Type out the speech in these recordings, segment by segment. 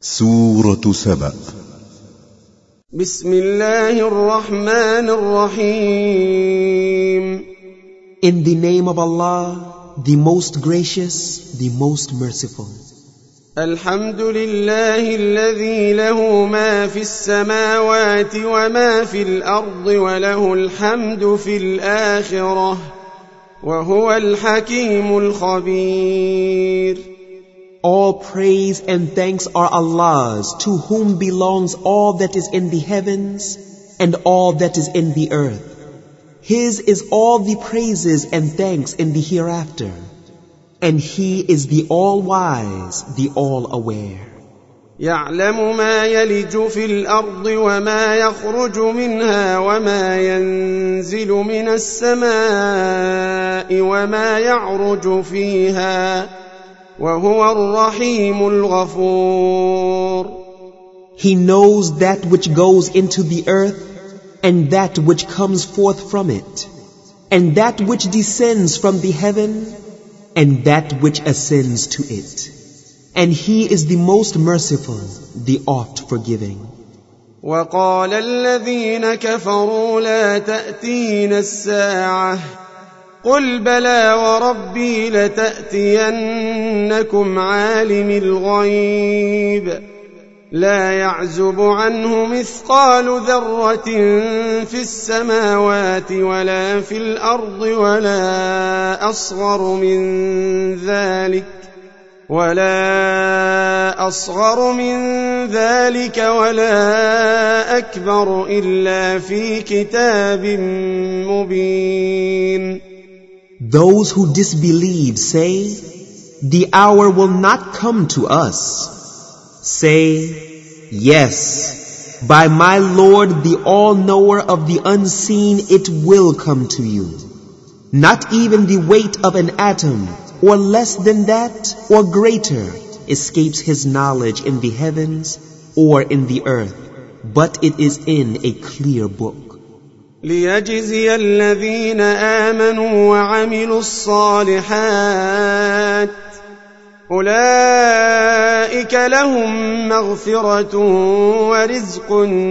سورة سبأ. بسم الله الرحمن الرحيم. In the name of Allah, the most gracious, the most merciful. الحمد لله الذي له ما في السماوات وما في الأرض وله الحمد في الآخرة وهو الحكيم الخبير. All praise and thanks are Allah's, to whom belongs all that is in the heavens and all that is in the earth. His is all the praises and thanks in the hereafter. And He is the all-wise, the all-aware. يعلم ما يلج في الأرض وما يخرج منها وما ينزل من السماء وما يعرج فيها وهو الرحيم الغفور. He knows that which goes into the earth and that which comes forth from it, and that which descends from the heaven and that which ascends to it. And He is the most merciful, the oft forgiving. وقال الذين كفروا لا تأتينا الساعة قل بلى وربي لتأتينكم عالم الغيب لا يعزب عنه مثقال ذرة في السماوات ولا في الأرض ولا أصغر من ذلك ولا أكبر إلا في كتاب مبين. Those who disbelieve say, the hour will not come to us. Say, yes, by my Lord, the all-knower of the unseen, it will come to you. Not even the weight of an atom, or less than that, or greater, escapes His knowledge in the heavens or in the earth, but it is in a clear book. ليجزي الذين آمنوا وعملوا الصالحات أولئك لهم مغفرة ورزق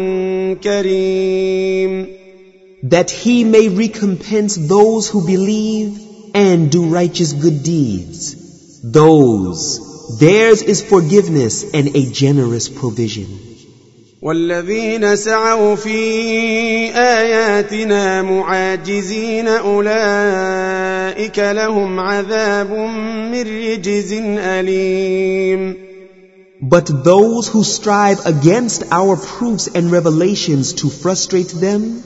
كريم. That He may recompense those who believe and do righteous good deeds. Theirs is forgiveness and a generous provision. والذين سعوا في آياتنا معاجزين أولئك لهم عذاب من رجز أليم. But those who strive against our proofs and revelations to frustrate them,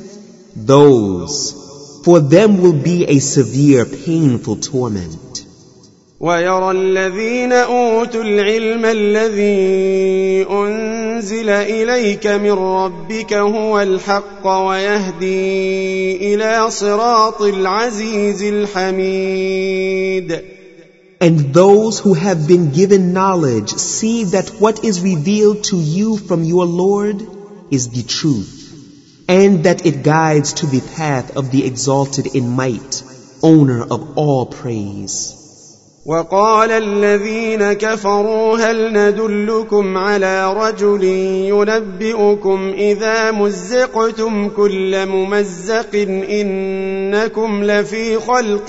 for them will be a severe, painful torment. ويرى الذين أوتوا العلم الذي أنزل إليك من ربك هو الحق ويهدي إلى صراط العزيز الحميد. And those who have been given knowledge see that what is revealed to you from your Lord is the truth, and that it guides to the path of the exalted in might, owner of all praise. وقال الذين كفروا هل ندلكم على رجل ينبئكم إذا مزقتم كل ممزق إنكم لفي خلق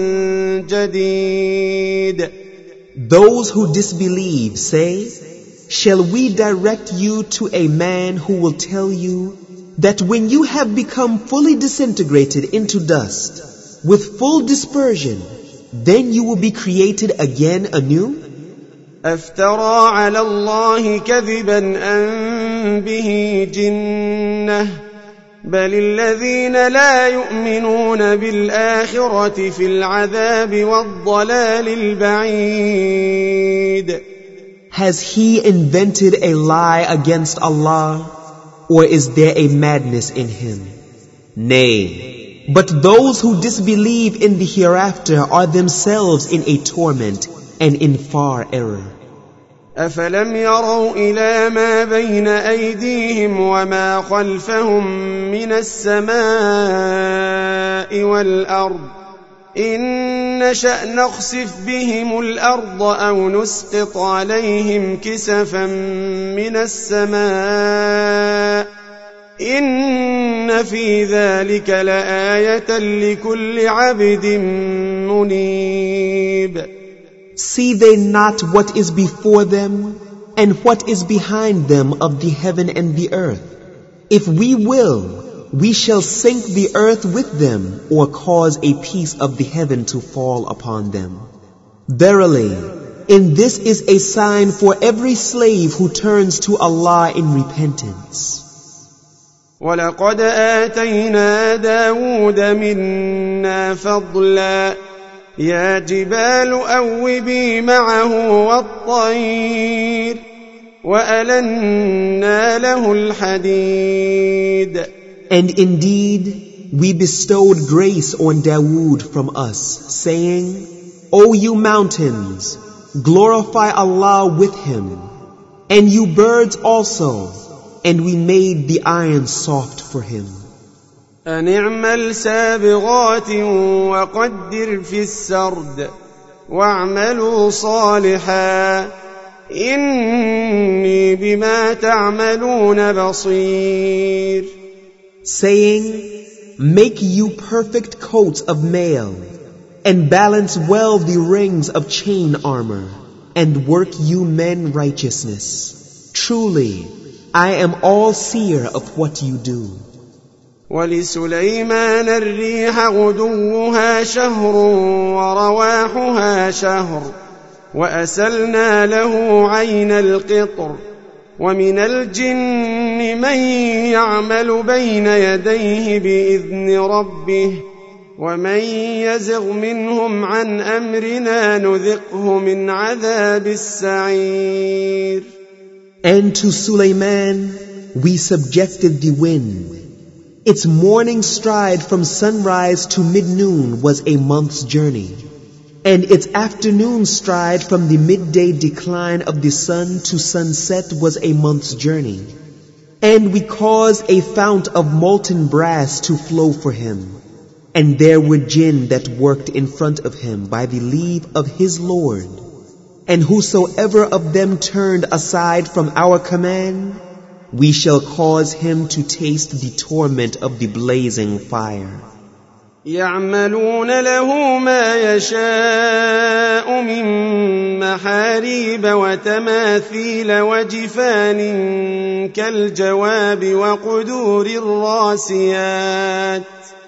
جديد. Those who disbelieve say, shall we direct you to a man who will tell you that when you have become fully disintegrated into dust, with full dispersion, then you will be created again anew? أفترى على الله كذبا أم به جنة بل الذين لا يؤمنون بالآخرة في العذاب والضلال البعيد. Has he invented a lie against Allah, or is there a madness in him? Nay, but those who disbelieve in the hereafter are themselves in a torment and in far error. أفلم يروا إلى ما بين أيديهم وما خلفهم من السماء والأرض إن نشأ نخسف بهم الأرض أو نسقط عليهم كسفا من السماء إن في ذلك لآية لكل عبد منيب. See they not what is before them and what is behind them of the heaven and the earth? If we will, we shall sink the earth with them or cause a piece of the heaven to fall upon them. Verily, in this is a sign for every slave who turns to Allah in repentance. وَلَقَدْ آتَيْنَا دَاوُودَ مِنَّا فَضْلًا يَا جِبَالُ أَوِّبِي مَعَهُ وَالطَّيْرَ وَأَلَنَّا لَهُ الْحَدِيدَ. And indeed, we bestowed grace on Dawood from us, saying, O you mountains, glorify Allah with him, and you birds also, and we made the iron soft for him. أن اعمل سابغات وقدر في السرد واعملوا صالحا إني بما تعملون بصير. Saying, make you perfect coats of mail, and balance well the rings of chain armor, and work you men righteousness. Truly, I am all seer of what you do. ولسليمان الريح غدوها شهر ورواحها شهر وأسلنا له عين القطر ومن الجن من يعمل بين يديه بإذن ربه ومن يزغ منهم عن أمرنا نذقه من عذاب السعير. And to Sulaiman we subjected the wind. Its morning stride from sunrise to mid-noon was a month's journey, and its afternoon stride from the midday decline of the sun to sunset was a month's journey. And we caused a fount of molten brass to flow for him, and there were jinn that worked in front of him by the leave of his Lord. And whosoever of them turned aside from our command, we shall cause him to taste the torment of the blazing fire. يعملون له ما يشاء من محاريب وتماثيل وجفان كالجواب وقدور الراسيات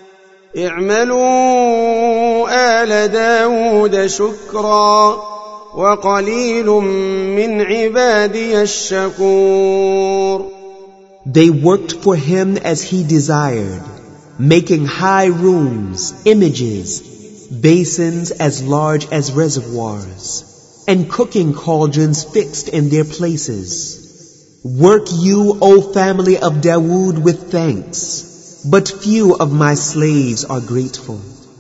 اعملوا آل داود شكرا وقليل من عبادي الشكور. They worked for him as he desired, making high rooms, images, basins as large as reservoirs, and cooking cauldrons fixed in their places. Work you, O family of Dawood, with thanks, but few of my slaves are grateful.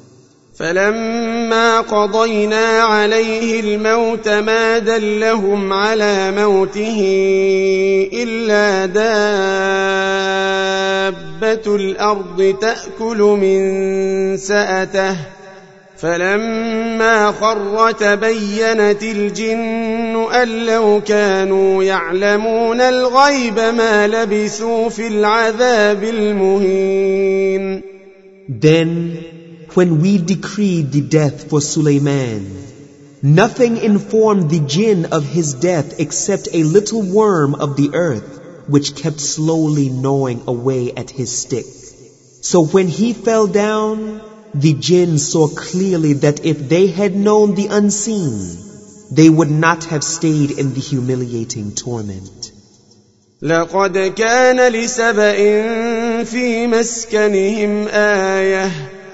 فلما قضينا عليه الموت ما دلهم على موته إلا دابة الأرض تأكل من سأته فلما خر تبينت الجن أن لو كانوا يعلمون الغيب ما لبثوا في العذاب المهين. Then, when we decreed the death for Sulaiman, nothing informed the jinn of his death except a little worm of the earth which kept slowly gnawing away at his stick. So when he fell down, the jinn saw clearly that if they had known the unseen, they would not have stayed in the humiliating torment. لقد كان لسبإ في مسكنهم آية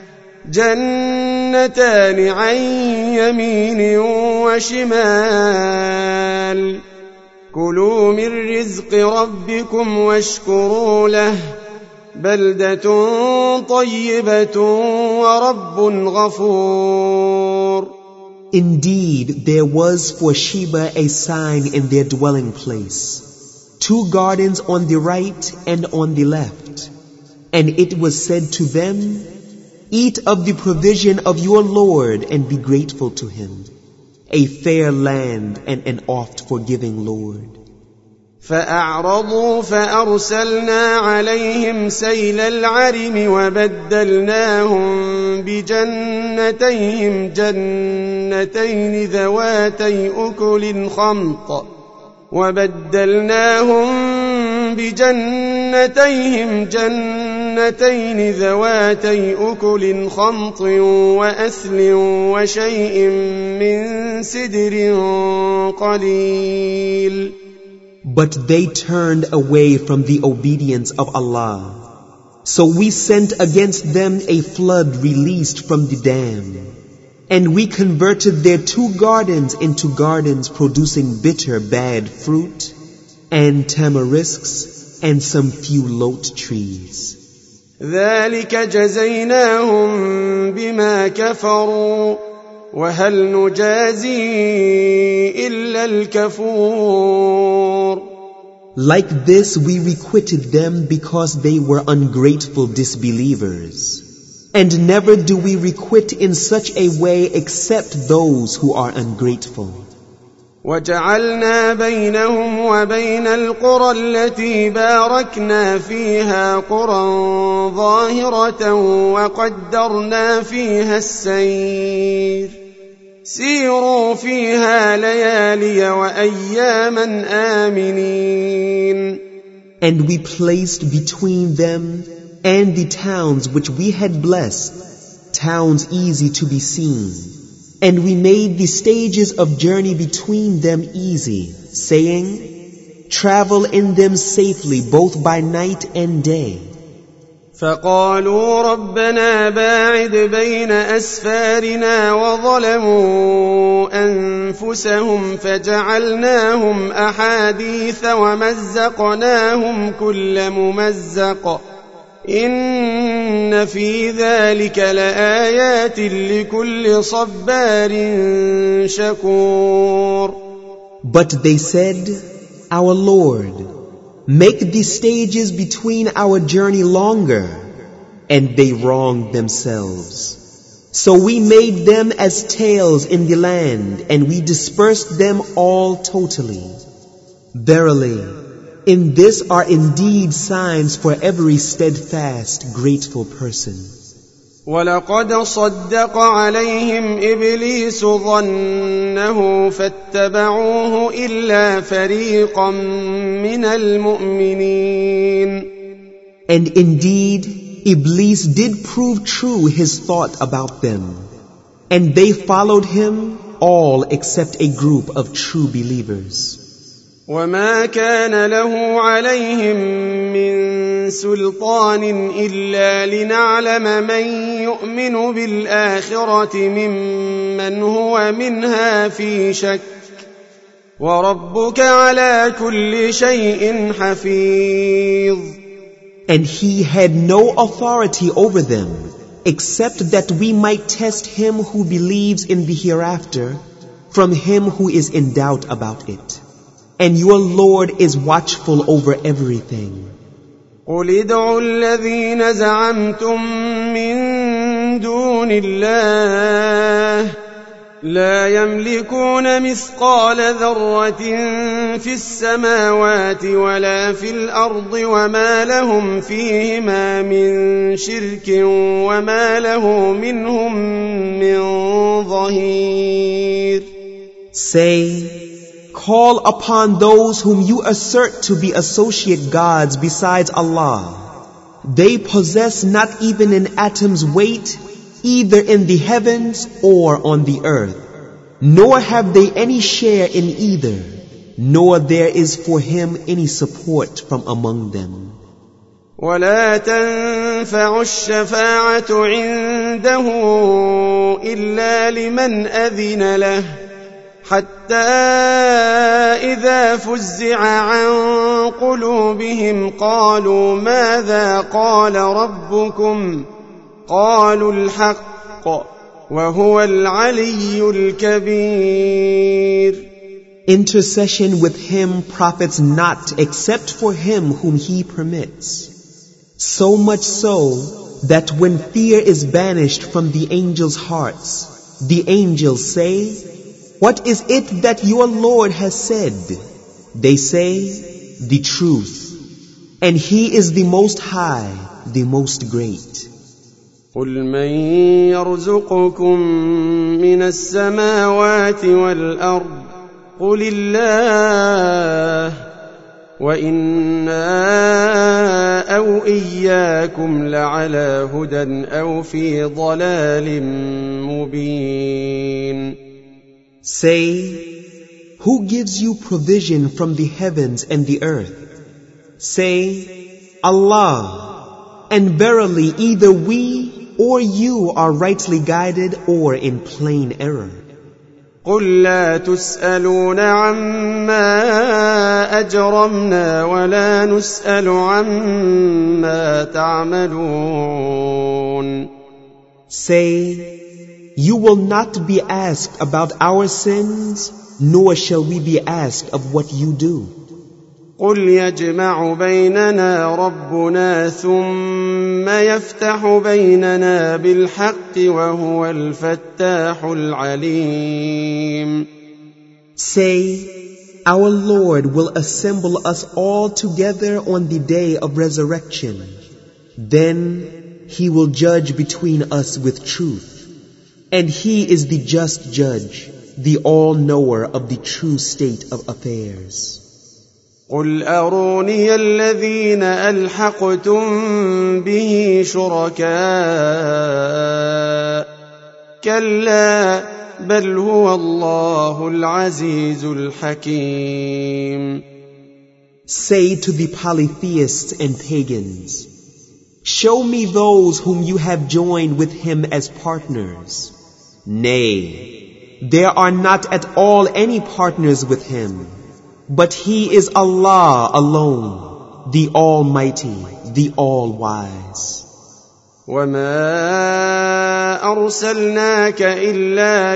جنتان عن يمين وشمال كلوا من رزق ربكم واشكروا له بلدة طيبة ورب غفور. Indeed, there was for Sheba a sign in their dwelling place, 2 gardens on the right and on the left. And it was said to them, Eat of the provision of your Lord and be grateful to Him, a fair land and an oft forgiving Lord. فأعرضوا فأرسلنا عليهم سيل العرم وبدلناهم بجنتين ذواتي أكل خمط وأثل وشيء من سدر قليل. But they turned away from the obedience of Allah. So we sent against them a flood released from the dam. And we converted their 2 gardens into gardens producing bitter bad fruit, and tamarisks, and some few lote trees. ذلك جزيناهم بما كفروا وهل نجازي إلا الكفور. Like this we requited them because they were ungrateful disbelievers. And never do we requite in such a way except those who are ungrateful. وجعلنا بينهم وبين القرى التي باركنا فيها قرى ظاهرة وقدرنا فيها السير سيروا فيها ليالي وأياما آمنين. And we placed between them and the towns which we had blessed, towns easy to be seen. And we made the stages of journey between them easy, saying, travel in them safely both by night and day. فقالوا ربنا باعد بين أسفارنا وظلموا أنفسهم فجعلناهم أحاديث ومزقناهم كل ممزق إن في ذلك لآيات لكل صبار شكور. But they said, Our Lord, make the stages between our journey longer, and they wronged themselves. So we made them as tails in the land, and we dispersed them all totally. Verily, in this are indeed signs for every steadfast, grateful person. وَلَقَدْ صَدَّقَ عَلَيْهِمْ إِبْلِيسُ ظَنَّهُ فَاتَّبَعُوهُ إِلَّا فَرِيقًا مِنَ الْمُؤْمِنِينَ. And indeed, Iblis did prove true his thought about them, and they followed him all except a group of true believers. وَمَا كَانَ لَهُ عَلَيْهِمْ مِنْ سُلْطَانٍ إِلَّا لِنَعْلَمَ مَنْ يُؤْمِنُ بِالْآخِرَةِ مِمَّنْ هُوَ مِنْهَا فِي شَكٍّ وَرَبُّكَ عَلَى كُلِّ شَيْءٍ حَفِيظٌ. And he had no authority over them, except that we might test him who believes in the hereafter from him who is in doubt about it. And your Lord is watchful over everything. قُلِ ادْعُوا الَّذِينَ زَعَمْتُم مِّن دُونِ اللَّهِ لَا يَمْلِكُونَ مِثْقَالَ ذَرَّةٍ فِي السَّمَاوَاتِ وَلَا فِي الْأَرْضِ وَمَا لَهُمْ فِيهِمَا مِن شِرْكٍ وَمَا لَهُ مِنْهُم مِّن ظَهِيرٍ. Say, call upon those whom you assert to be associate gods besides Allah. They possess not even an atom's weight, either in the heavens or on the earth, nor have they any share in either, nor there is for him any support from among them. ولا تنفع الشفاعة عنده إلا لمن أذن له حتى إذا فزع عن قلوبهم قالوا ماذا قال ربكم قالوا الحق وهو العلي الكبير. Intercession with him profits not except for him whom he permits. So much so that when fear is banished from the angels' hearts, the angels say, "What is it that your Lord has said?" They say, "The truth." And He is the Most High, the Most Great. قل من يرزقكم من السماوات والأرض قل الله وإنا أو إياكم لعلى هدى أو في ضلال مبين. Say, who gives you provision from the heavens and the earth? Say, Allah, and verily either we or you are rightly guided or in plain error. قل لا تسألون عما أجرمنا ولا نسأل عما تعملون. Say, you will not be asked about our sins, nor shall we be asked of what you do. قل يجمع بيننا ربنا ثم يفتح بيننا بالحق وهو الفتاح العليم. Say, our Lord will assemble us all together on the day of resurrection. Then He will judge between us with truth. And He is the just judge, the all-knower of the true state of affairs. قل أروني الذين ألحقتم به شركاء كلا بل هو الله العزيز الحكيم. Say to the polytheists and pagans, show me those whom you have joined with Him as partners. Nay, there are not at all any partners with Him. But He is Allah alone, the Almighty, the All-Wise. وَمَا أَرْسَلْنَاكَ إِلَّا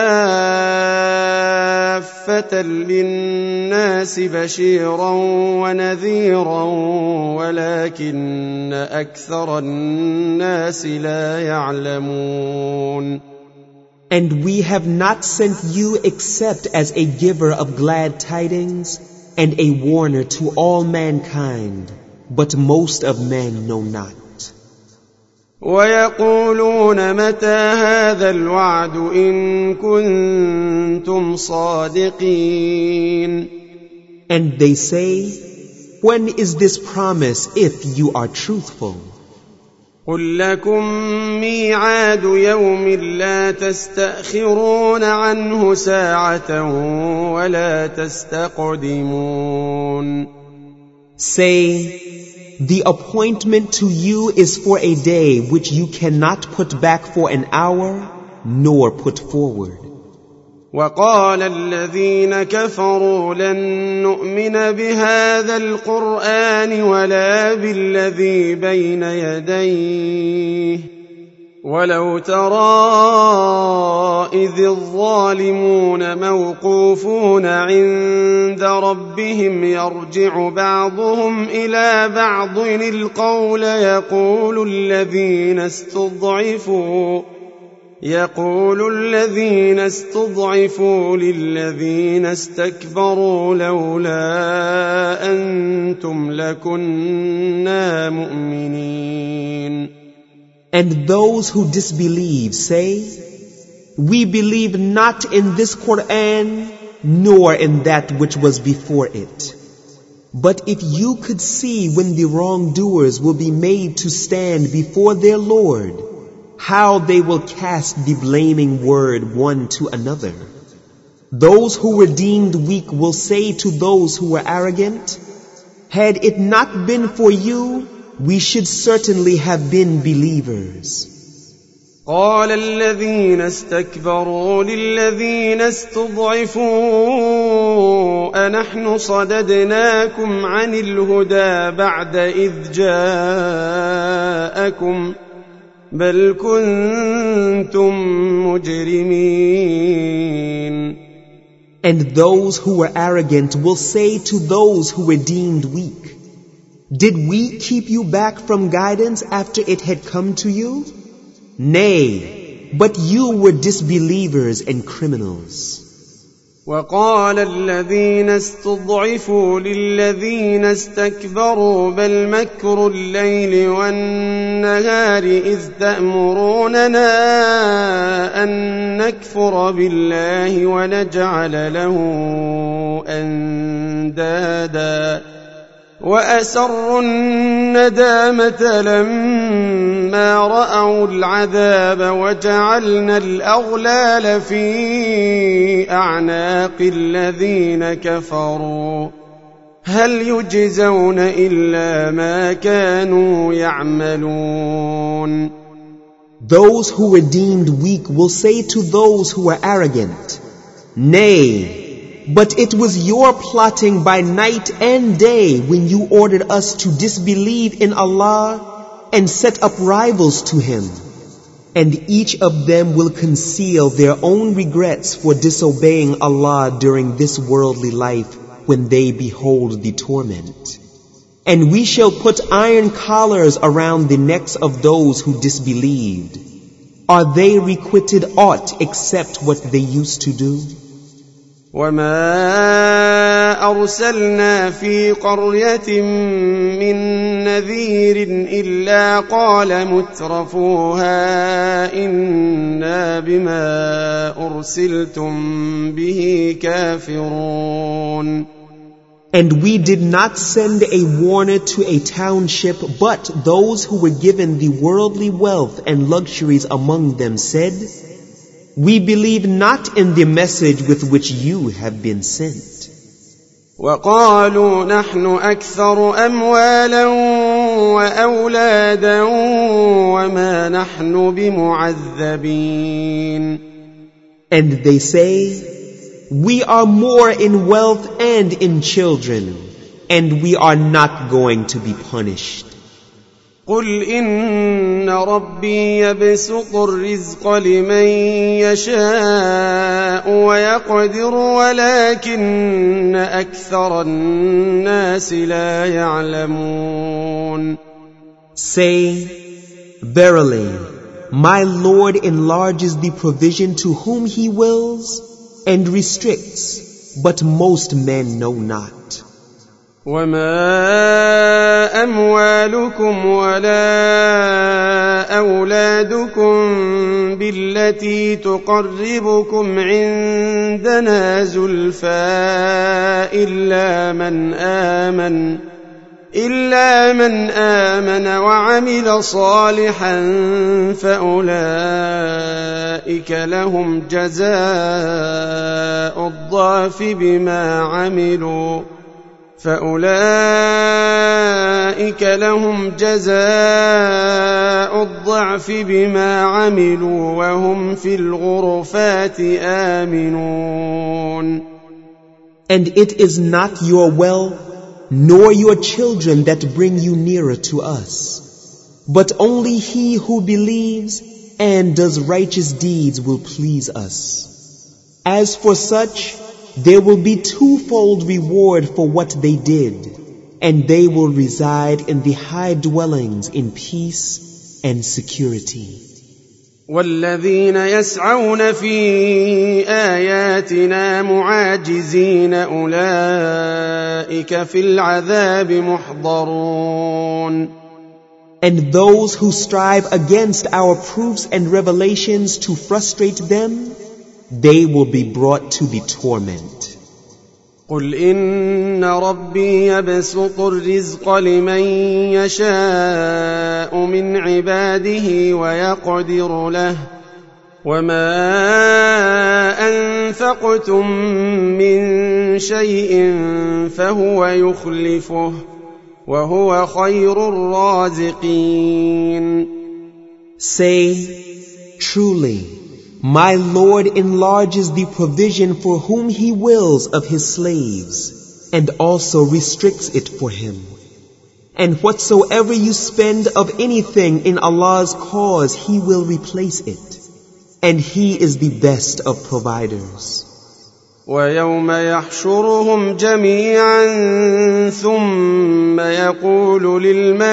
كَافَّةً لِلنَّاسِ بَشِيرًا وَنَذِيرًا وَلَكِنَّ أَكْثَرَ النَّاسِ لَا يَعْلَمُونَ. And we have not sent you except as a giver of glad tidings and a warner to all mankind, but most of men know not. وَيَقُولُونَ مَتَى هَذَا الْوَعْدُ إِن كُنتُمْ صَادِقِينَ. And they say, when is this promise if you are truthful? قُل لَّكُم مِّيعَادُ يَوْمٍ لَّا تَسْتَأْخِرُونَ عَنْهُ سَاعَةً وَلَا تَسْتَقْدِمُونَ. Say, the appointment to you is for a day which you cannot put back for an hour, nor put forward. وَقَالَ الَّذِينَ كَفَرُوا لَن نُّؤْمِنَ بِهَٰذَا الْقُرْآنِ وَلَا بِالَّذِي بَيْنَ يَدَيْهِ وَلَوْ تَرَىٰ إِذِ الظَّالِمُونَ موقوفون عند ربهم يرجع بعضهم إلى بعض القول يقول الذين استضعفوا للذين استكبروا لولا أنتم لكنا مؤمنين. And those who disbelieve say, we believe not in this Qur'an, nor in that which was before it. But if you could see when the wrongdoers will be made to stand before their Lord, how they will cast the blaming word one to another. Those who were deemed weak will say to those who were arrogant, had it not been for you, we should certainly have been believers. قال الذين استكبروا للذين استضعفوا أنحن صددناكم عن الهدى بعد إذ جاءكم بل كنتم مجرمين. And those who were arrogant will say to those who were deemed weak, Did we keep you back from guidance after it had come to you? Nay, but you were disbelievers and criminals. وقال الذين استضعفوا للذين استكبروا بل مكر الليل والنهار إذ تأمروننا أن نكفر بالله ونجعل له أندادا وأسروا الندامة لما رأوا العذاب وجعلنا الأغلال في أعناق الذين كفروا هل يجزون إلا ما كانوا يعملون. Those who were deemed weak will say to those who were arrogant, Nay, but it was your plotting by night and day when you ordered us to disbelieve in Allah and set up rivals to Him. And each of them will conceal their own regrets for disobeying Allah during this worldly life when they behold the torment. And we shall put iron collars around the necks of those who disbelieved. Are they requited aught except what they used to do? وما أرسلنا في قرية من نذير إلا قال مترفوها إنا بما أرسلتم به كافرون. And we did not send a warner to a township, but those who were given the worldly wealth and luxuries among them said, We believe not in the message with which you have been sent. وقالوا نحن أكثر أموالا وأولادا وما نحن بمعذبين. And they say, We are more in wealth and in children, and we are not going to be punished. قل إن ربي يبسط الرزق لمن يشاء ويقدر ولكن أكثر الناس لا يعلمون. Say, Verily, my Lord enlarges the provision to whom He wills and restricts, but most men know not. وما أموالكم ولا أولادكم بالتي تقربكم عندنا زلفى إلا من آمن وعمل صالحا فأولئك لهم جزاء الضعف بما عملوا وهم في الغرفات آمنون. And it is not your wealth nor your children that bring you nearer to us, but only he who believes and does righteous deeds will please us. As for such, there will be twofold reward for what they did, and they will reside in the high dwellings in peace and security. والذين يسعون في آياتنا معاجزين أولئك في العذاب محضرون. And those who strive against our proofs and revelations to frustrate them, they will be brought to the torment. قل إن ربي يبسط الرزق لمن يشاء من عباده ويقدر له وما أنفقتم من شيء فهو يخلفه وهو خير الرازقين. Say, truly, my Lord enlarges the provision for whom He wills of His slaves, and also restricts it for him. And whatsoever you spend of anything in Allah's cause, He will replace it. And He is the best of providers. ويوم يحشرهم جميعا ثم يقول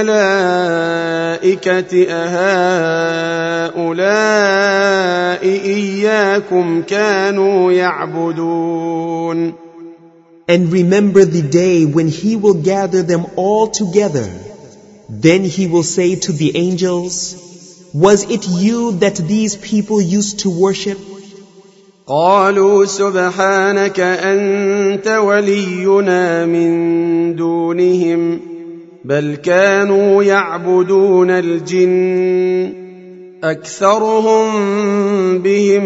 للملائكة أهؤلاء إياكم كانوا يعبدون. And remember the day when he will gather them all together. Then he will say to the angels, was it you that these people used to worship? قالوا سبحانك أنت ولينا من دونهم بل كانوا يعبدون الجن أكثرهم بهم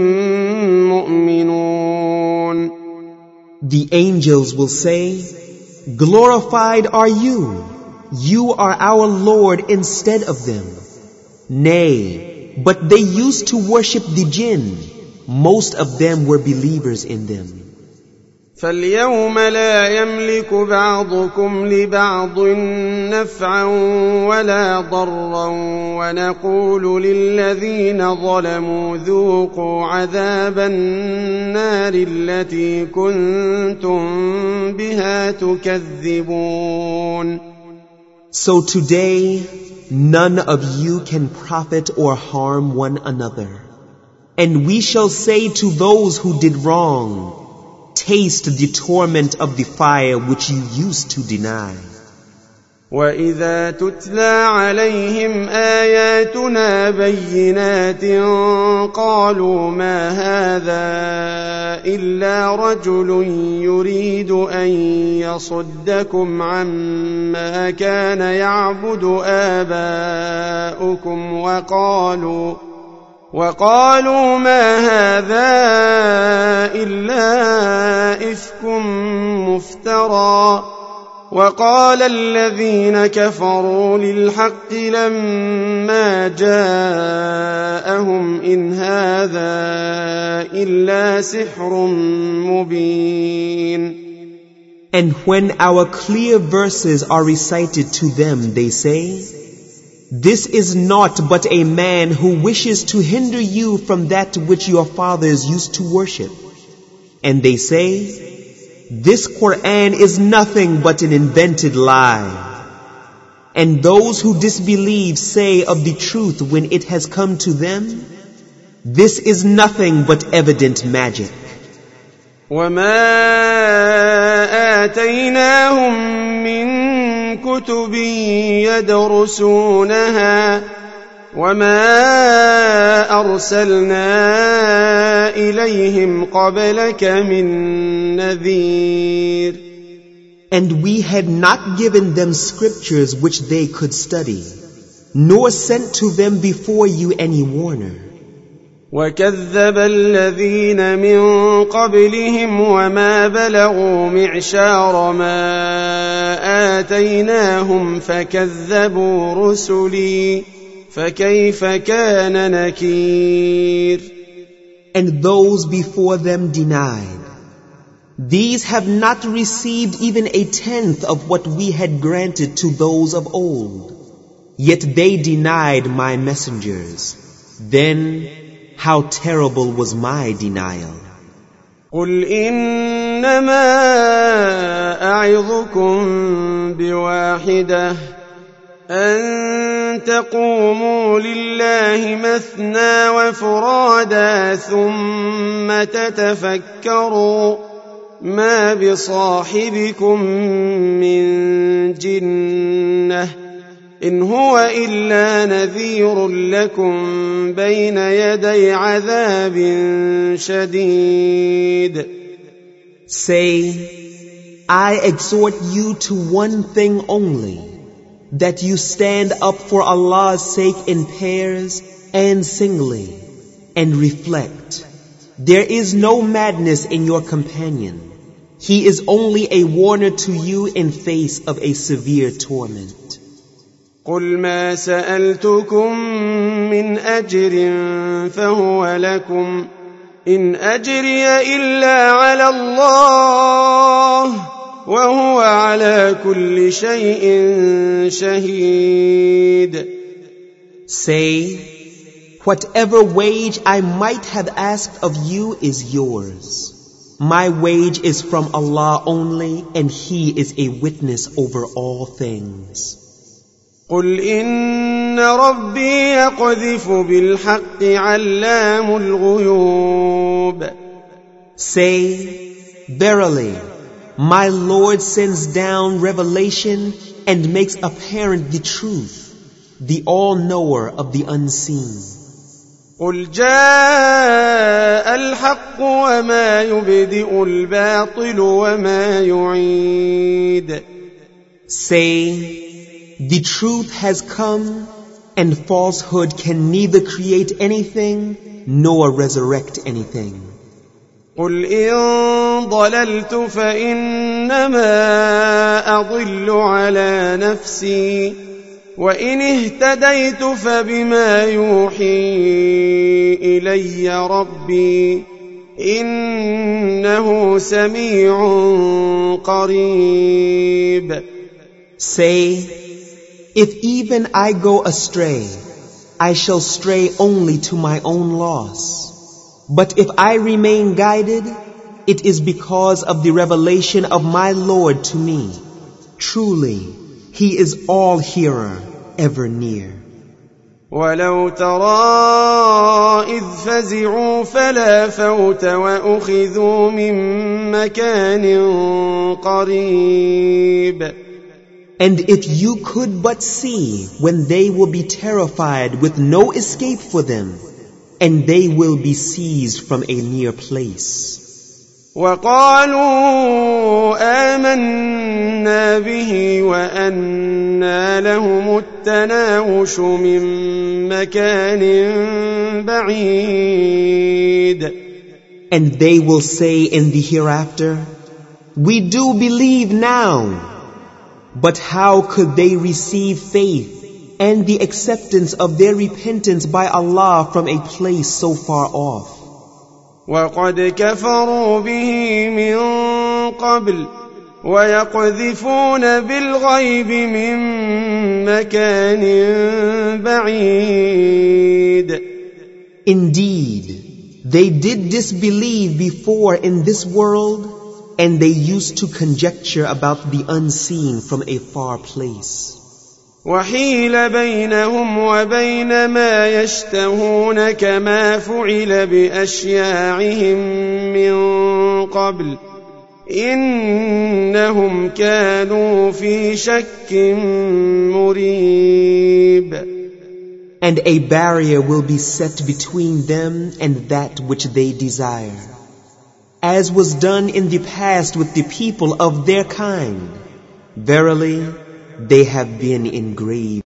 مؤمنون. The angels will say, glorified are you. You are our Lord instead of them. Nay, but they used to worship the jinn. Most of them were believers in them. فاليوم لا يملك بعضكم لبعض نفعا ولا ضرا ونقول للذين ظلموا ذوقوا عذاب النار التي كنتم بها تكذبون. So today, none of you can profit or harm one another. And we shall say to those who did wrong, taste the torment of the fire which you used to deny. وَإِذَا تُتْلَى عَلَيْهِمْ آيَاتُنَا بَيِّنَاتٍ قَالُوا مَا هَذَا إِلَّا رَجُلٌ يُرِيدُ أَن يَصُدَّكُمْ عَمَّا كَانَ يَعْبُدُ آبَاؤُكُمْ وقالوا ما هذا إلا إفك مفترى. وقال الذين كفروا للحق لما جاءهم إن هذا إلا سحر مبين. And when our clear verses are recited to them, they say, this is naught but a man who wishes to hinder you from that which your fathers used to worship. And they say, this Quran is nothing but an invented lie. And those who disbelieve say of the truth when it has come to them, this is nothing but evident magic. وَمَا آتَيْنَاهُمْ مِنْ كتب يدرسونها وما أرسلنا إليهم قبلك من نذير. And we had not given them scriptures which they could study, nor sent to them before you any warner. وكذب الذين من قبلهم وما بلغوا معشار ما آتيناهم فكذبوا رسلي فكيف كان نكير. And those before them denied. These have not received even a tenth of what we had granted to those of old. Yet they denied my messengers. Then how terrible was my denial. قل إنما أعظكم بواحدة أن تقوموا لله مثنى وفرادا ثم تتفكروا ما بصاحبكم من جنة إن هو إلا نذير لكم بين يدي عذاب شديد. Say, I exhort you to one thing only, that you stand up for Allah's sake in pairs and singly, and reflect. There is no madness in your companion. He is only a warner to you in face of a severe torment. قل ما سألتكم من أجر فهو لكم إن أجري إلا على الله وهو على كل شيء شهيد. Say, whatever wage I might have asked of you is yours. My wage is from Allah only, and He is a witness over all things. قل إن ربي يقذف بالحق علام الغيوب. Say, verily, my Lord sends down revelation and makes apparent the truth, the all-knower of the unseen. قل جاء الحق وما يبدئ الباطل وما يعيد. Say, the truth has come, and falsehood can neither create anything nor resurrect anything. قل إن ضللت فإنما أضل على نفسي وإن اهتديت فبما يوحي إلي ربي إنه سميع قريب. Say, if even I go astray, I shall stray only to my own loss. But if I remain guided, it is because of the revelation of my Lord to me. Truly, He is all-hearer, ever near. ولو ترى إذ فزعوا فلا فوت وأخذوا من مكان قريب. And if you could but see when they will be terrified with no escape for them, and they will be seized from a near place. وقالوا آمنا به وأنى لهم التناوش من مكان بعيد. And they will say in the hereafter, we do believe now. But how could they receive faith and the acceptance of their repentance by Allah from a place so far off? وَقَدْ كَفَرُوا بِهِ مِنْ قَبْلُ وَيَقْذِفُونَ بِالْغَيْبِ مِنْ مَكَانٍ بَعِيدٍ. Indeed, they did disbelieve before in this world, and they used to conjecture about the unseen from a far place. وحيل بينهم وبين ما يشتهون كما فعل بأشياعهم من قبل إنهم كانوا في شك مريب. And a barrier will be set between them and that which they desire, as was done in the past with the people of their kind. Verily, they have been in grave